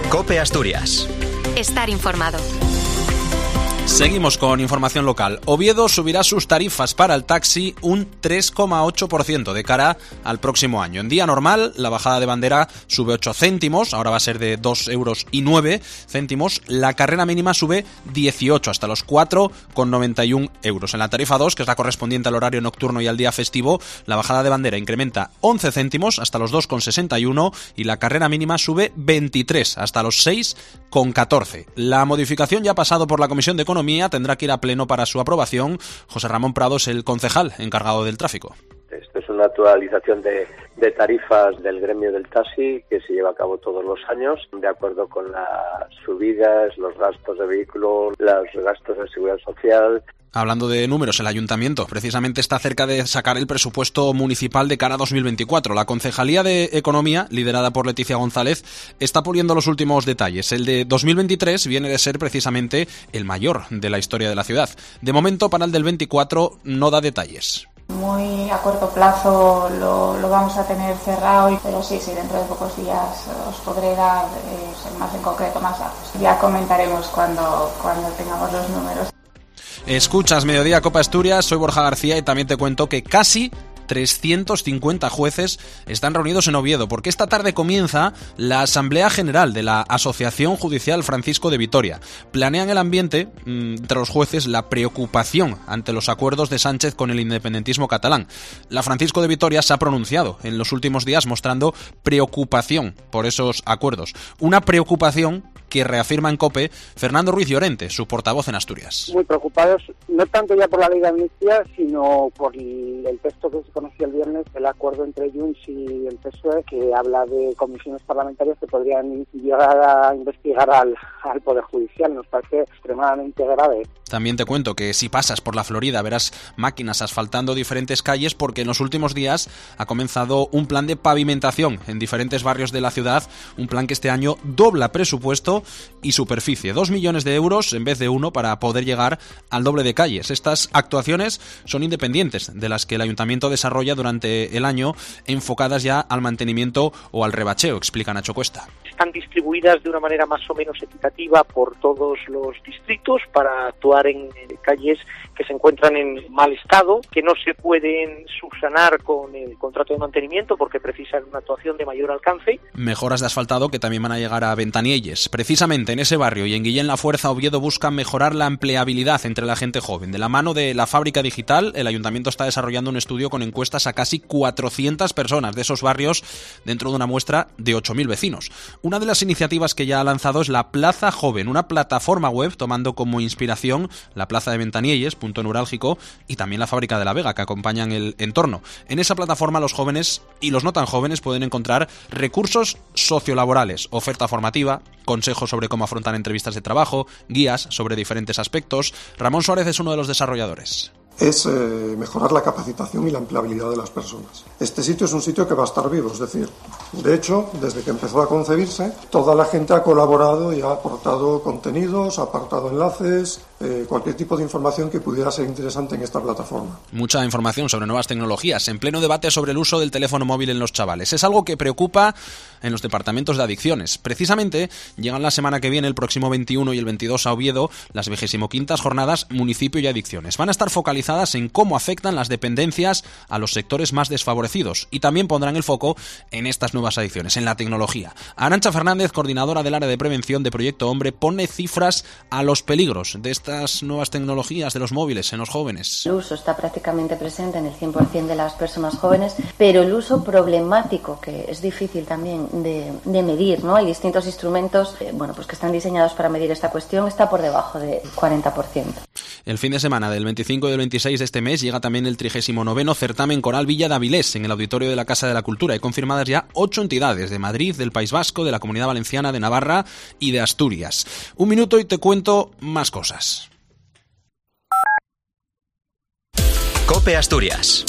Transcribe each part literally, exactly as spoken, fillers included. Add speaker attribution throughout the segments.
Speaker 1: COPE Asturias.
Speaker 2: Estar informado.
Speaker 3: Seguimos con información local. Oviedo subirá sus tarifas para el taxi un tres coma ocho por ciento de cara al próximo año. En día normal, la bajada de bandera sube ocho céntimos, ahora va a ser de dos euros y nueve céntimos. La carrera mínima sube dieciocho, hasta los cuatro coma noventa y uno euros. En la tarifa dos, que es la correspondiente al horario nocturno y al día festivo, la bajada de bandera incrementa once céntimos, hasta los dos coma sesenta y uno, y la carrera mínima sube veintitrés, hasta los seis coma catorce. La modificación ya ha pasado por la Comisión de Economía, tendrá que ir a pleno para su aprobación. José Ramón Prados, el concejal encargado del tráfico.
Speaker 4: Esto es una actualización de, de tarifas del gremio del taxi que se lleva a cabo todos los años, de acuerdo con las subidas, los gastos de vehículo, los gastos de seguridad social.
Speaker 3: Hablando de números, el ayuntamiento precisamente está cerca de sacar el presupuesto municipal de cara a dos mil veinticuatro. La Concejalía de Economía, liderada por Leticia González, está puliendo los últimos detalles. El de dos mil veintitrés viene de ser precisamente el mayor de la historia de la ciudad. De momento, para el del veinticuatro no da detalles.
Speaker 5: Muy a corto plazo lo, lo vamos a tener cerrado, pero sí, sí, dentro de pocos días os podré dar eh, más en concreto, más datos. Ya comentaremos cuando, cuando tengamos los números.
Speaker 3: Escuchas Mediodía Copa Asturias, soy Borja García y también te cuento que casi trescientos cincuenta jueces están reunidos en Oviedo, porque esta tarde comienza la Asamblea General de la Asociación Judicial Francisco de Vitoria. Planean el ambiente mmm, entre los jueces la preocupación ante los acuerdos de Sánchez con el independentismo catalán. La Francisco de Vitoria se ha pronunciado en los últimos días mostrando preocupación por esos acuerdos. Una preocupación que reafirma en COPE Fernando Ruiz Llorente, su portavoz en Asturias.
Speaker 6: Muy preocupados, no tanto ya por la ley de amnistía, sino por el, el texto que se conoció el viernes, el acuerdo entre Junts y el P S O E, que habla de comisiones parlamentarias que podrían llegar a investigar al, al Poder Judicial. Nos parece extremadamente grave.
Speaker 3: También te cuento que si pasas por la Florida verás máquinas asfaltando diferentes calles, porque en los últimos días ha comenzado un plan de pavimentación en diferentes barrios de la ciudad, un plan que este año dobla presupuesto y superficie, dos millones de euros en vez de uno, para poder llegar al doble de calles. Estas actuaciones son independientes de las que el ayuntamiento desarrolla durante el año, enfocadas ya al mantenimiento o al rebacheo, explica Nacho Cuesta.
Speaker 7: Están distribuidas de una manera más o menos equitativa por todos los distritos para actuar en calles que se encuentran en mal estado, que no se pueden subsanar con el contrato de mantenimiento porque precisan una actuación de mayor alcance.
Speaker 3: Mejoras de asfaltado que también van a llegar a Ventanielles. Precisamente en ese barrio y en Guillén La Fuerza, Oviedo buscan mejorar la empleabilidad entre la gente joven. De la mano de la Fábrica Digital, el ayuntamiento está desarrollando un estudio con encuestas a casi cuatrocientas personas de esos barrios dentro de una muestra de ocho mil vecinos. Una de las iniciativas que ya ha lanzado es la Plaza Joven, una plataforma web tomando como inspiración la Plaza de Ventanielles, punto neurálgico, y también la Fábrica de la Vega, que acompañan el entorno. En esa plataforma los jóvenes y los no tan jóvenes pueden encontrar recursos sociolaborales, oferta formativa, consejos sobre cómo afrontar entrevistas de trabajo, guías sobre diferentes aspectos. Ramón Suárez es uno de los desarrolladores.
Speaker 8: Es eh, mejorar la capacitación y la empleabilidad de las personas. Este sitio es un sitio que va a estar vivo, es decir, de hecho, desde que empezó a concebirse, toda la gente ha colaborado y ha aportado contenidos, ha aportado enlaces, eh, cualquier tipo de información que pudiera ser interesante en esta plataforma.
Speaker 3: Mucha información sobre nuevas tecnologías, en pleno debate sobre el uso del teléfono móvil en los chavales. Es algo que preocupa en los departamentos de adicciones. Precisamente, llegan la semana que viene, el próximo veintiuno y el veintidós, a Oviedo, las vigésimoquintas jornadas Municipio y Adicciones. Van a estar focalizadas en cómo afectan las dependencias a los sectores más desfavorecidos, y también pondrán el foco en estas nuevas adicciones, en la tecnología. Arantxa Fernández, coordinadora del área de prevención de Proyecto Hombre, pone cifras a los peligros de estas nuevas tecnologías de los móviles en los jóvenes.
Speaker 9: El uso está prácticamente presente en el cien por ciento de las personas jóvenes, pero el uso problemático, que es difícil también de, de medir, ¿no? Hay distintos instrumentos eh, bueno, pues que están diseñados para medir esta cuestión, está por debajo del cuarenta por ciento.
Speaker 3: El fin de semana del veinticinco y del veintiséis de este mes llega también el trigésimo noveno certamen coral Villa de Avilés en el auditorio de la Casa de la Cultura. Hay confirmadas ya ocho entidades de Madrid, del País Vasco, de la Comunidad Valenciana, de Navarra y de Asturias. Un minuto y te cuento más cosas.
Speaker 1: COPE Asturias.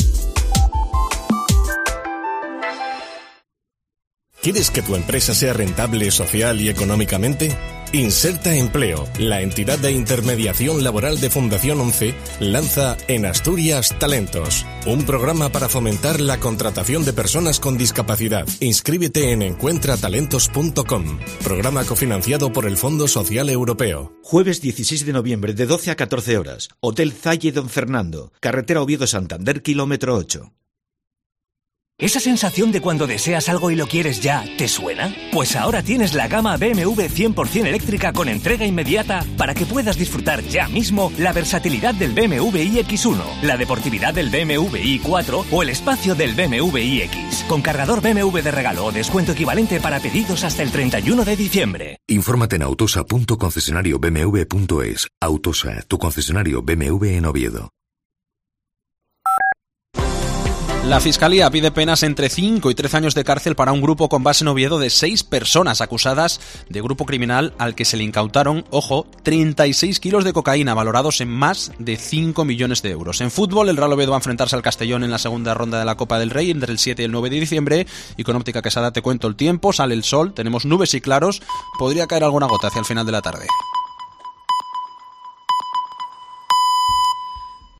Speaker 10: ¿Quieres que tu empresa sea rentable social y económicamente?
Speaker 2: Inserta Empleo, la entidad de intermediación laboral de Fundación once, lanza En Asturias Talentos, un programa para fomentar la contratación de personas con discapacidad. Inscríbete en encuentra talentos punto com, programa cofinanciado por el Fondo Social Europeo.
Speaker 10: Jueves dieciséis de noviembre de doce a catorce horas, Hotel Zalle Don Fernando, carretera Oviedo-Santander, kilómetro ocho.
Speaker 11: ¿Esa sensación de cuando deseas algo y lo quieres ya, te suena? Pues ahora tienes la gama B M W cien por ciento eléctrica con entrega inmediata para que puedas disfrutar ya mismo la versatilidad del B M W i X uno, la deportividad del B M W i cuatro o el espacio del B M W iX. Con cargador B M W de regalo o descuento equivalente para pedidos hasta el treinta y uno de diciembre.
Speaker 12: Infórmate en autosa punto concesionario b m w punto es. Autosa, tu concesionario B M W en Oviedo.
Speaker 3: La Fiscalía pide penas entre cinco y trece años de cárcel para un grupo con base en Oviedo de seis personas acusadas de grupo criminal al que se le incautaron, ojo, treinta y seis kilos de cocaína valorados en más de cinco millones de euros. En fútbol, el Real Oviedo va a enfrentarse al Castellón en la segunda ronda de la Copa del Rey entre el siete y el nueve de diciembre y con Óptica Quesada te cuento el tiempo, sale el sol, tenemos nubes y claros, podría caer alguna gota hacia el final de la tarde.